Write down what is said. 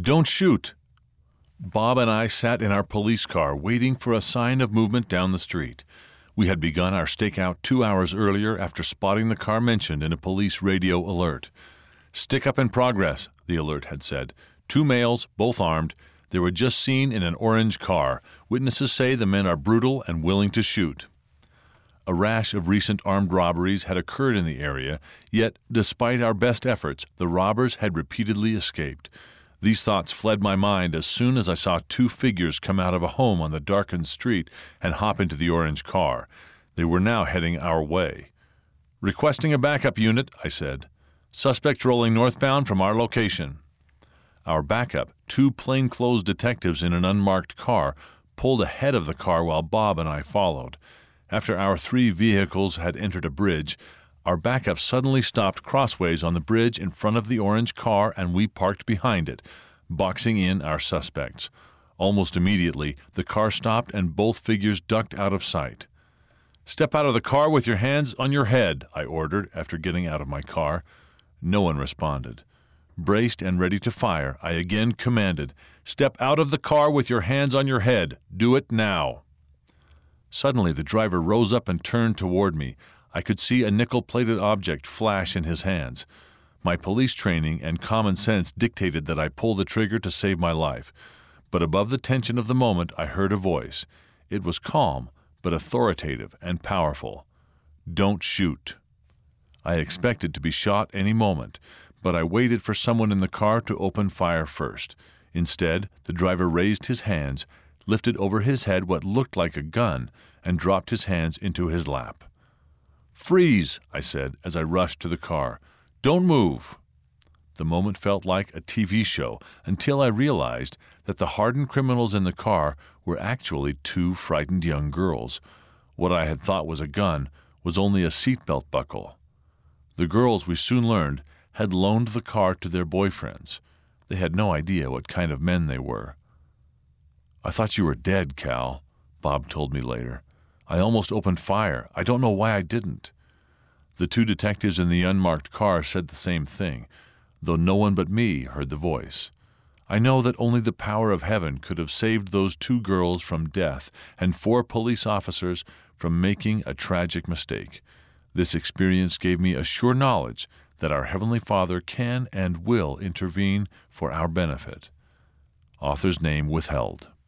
Don't shoot! Bob and I sat in our police car waiting for a sign of movement down the street. We had begun our stakeout 2 hours earlier after spotting the car mentioned in a police radio alert. "Stick up in progress," the alert had said. 2 males, both armed. They were just seen in an orange car. Witnesses say the men are brutal and willing to shoot. A rash of recent armed robberies had occurred in the area, yet, despite our best efforts, the robbers had repeatedly escaped. These thoughts fled my mind as soon as I saw 2 figures come out of a home on the darkened street and hop into the orange car. They were now heading our way. "Requesting a backup unit," I said. "Suspects rolling northbound from our location." Our backup, 2 plainclothes detectives in an unmarked car, pulled ahead of the car while Bob and I followed. After our 3 vehicles had entered a bridge, our backup suddenly stopped crossways on the bridge in front of the orange car, and we parked behind it, boxing in our suspects. Almost immediately, the car stopped and both figures ducked out of sight. "Step out of the car with your hands on your head," I ordered after getting out of my car. No one responded. Braced and ready to fire, I again commanded, "Step out of the car with your hands on your head. Do it now." Suddenly, the driver rose up and turned toward me. I could see a nickel-plated object flash in his hands. My police training and common sense dictated that I pull the trigger to save my life. But above the tension of the moment, I heard a voice. It was calm, but authoritative and powerful. "Don't shoot." I expected to be shot any moment, but I waited for someone in the car to open fire first. Instead, the driver raised his hands, lifted over his head what looked like a gun, and dropped his hands into his lap. "Freeze," I said as I rushed to the car. "Don't move." The moment felt like a TV show until I realized that the hardened criminals in the car were actually 2 frightened young girls. What I had thought was a gun was only a seatbelt buckle. The girls, we soon learned, had loaned the car to their boyfriends. They had no idea what kind of men they were. "I thought you were dead, Cal," Bob told me later. "I almost opened fire. I don't know why I didn't." The 2 detectives in the unmarked car said the same thing, though no one but me heard the voice. I know that only the power of heaven could have saved those 2 girls from death and 4 police officers from making a tragic mistake. This experience gave me a sure knowledge that our Heavenly Father can and will intervene for our benefit. Author's name withheld.